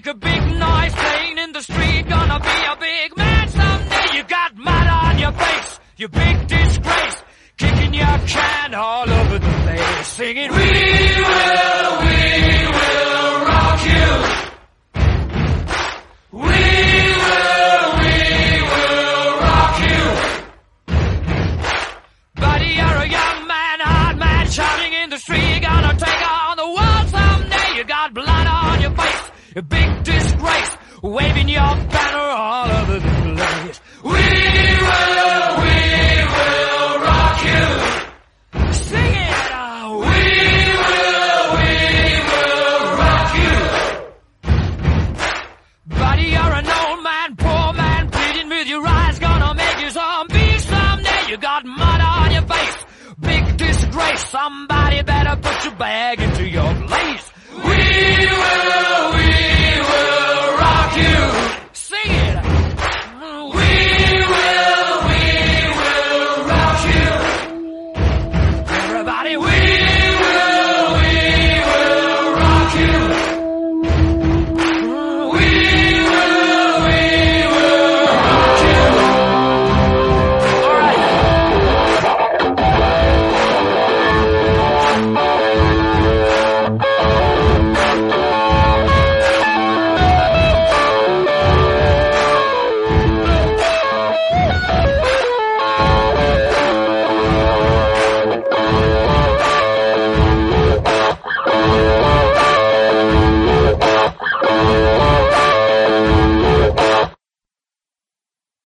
a big noise playing in the street. Gonna be a big man someday. You got mud on your face, you big disgrace. Kicking your can all over the place, singing, we will rock you. We will rock you. Buddy, you're a young man, hard man, shouting in the street. You're gonna take on the world someday. You got blood on your face, a big disgrace, waving your banner all over the place. We will rock you. Sing it out. We will rock you. Buddy, you're an old man, poor man, pleading with your eyes, gonna make you zombie someday. You got mud on your face, big disgrace. Somebody better put your bag into your place. We will